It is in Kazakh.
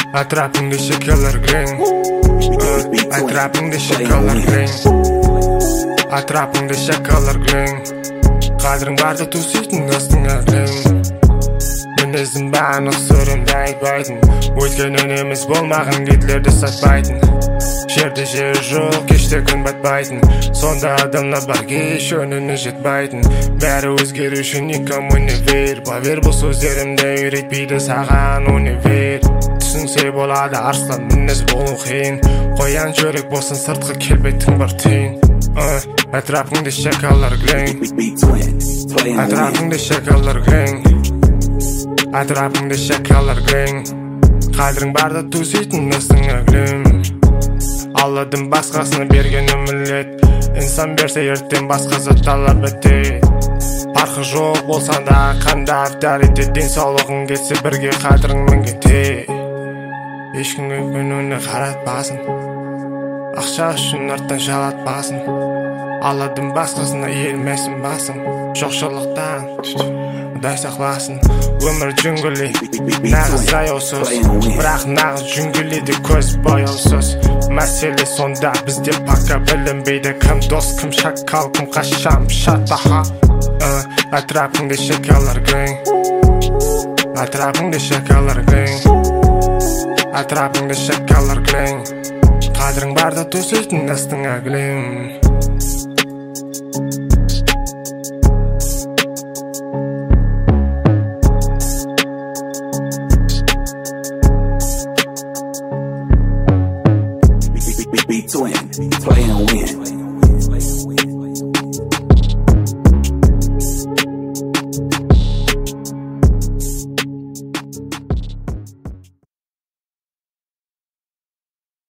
Atrapımda şakalar green. Atrapımda şakalar green. Atrapımda şakalar green. Kadrin barda tüsüydün üstüne green. Minezim bana sürümde aytbaydın. Өткен önemiz болмағын кетлерді сатпайтын. Жерде жер жоқ, кеште күн батпайтын. Сонда адамдар бар, кеш өніне жетпайтын. Бәрі өзгеруші, никому не верь. Поверь, бұл сөздерімді үйретпейді саған универ. Түсінсе болады арслан, мінез болу қиын. Қоян жүрек болсын, сыртқы келбеттің бар түйін. Atrapыңда шакалар грейн. Atrapыңда шакалар грейн. Atrapыңда шакалар грейн. Қадірің барда төсейтін үстіңе грейн. Алладың басқасына берген үмілет. Инсан берсе ертең басқасы талап етеді. Парқы жоқ болсан да қанда автар етеді. Денсаулығың кетсе бірге қадіріңмен кетеді. Ешкімге өніне қаратпасын. Ақша үшін арттан жалатпасын. Алладың басқасына ермесін басын. Жоқшылықтан Құдай сақласын. Өмір жүнгілі, нағыз аяусыз. Бірақ нағыз жүнгіледі көз бояусыз. Мәселе сонда бізде пока білінбейді. Кім дос, кім шакал, кім қашам, шатаха. Atrapыңда шакалар грейн. Atrapыңда шакалар грейн. Atrapыңда шакалар грейн. Қадірің барда төсейтін үстіңе грейн. Be twin, play and win.